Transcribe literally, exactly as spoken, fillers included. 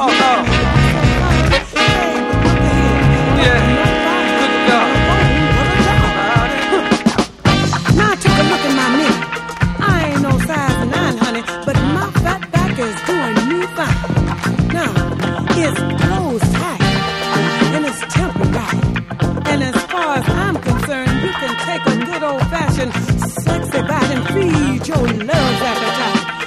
Oh, no. Yeah. Good God. Now I took a look at my knee. I ain't no size nine, honey, but my fat back is doing me fine. Now, it's closed tight, and it's temporary. And as far as I'm concerned, you can take a good old-fashioned sexy bite and feed your love's appetite.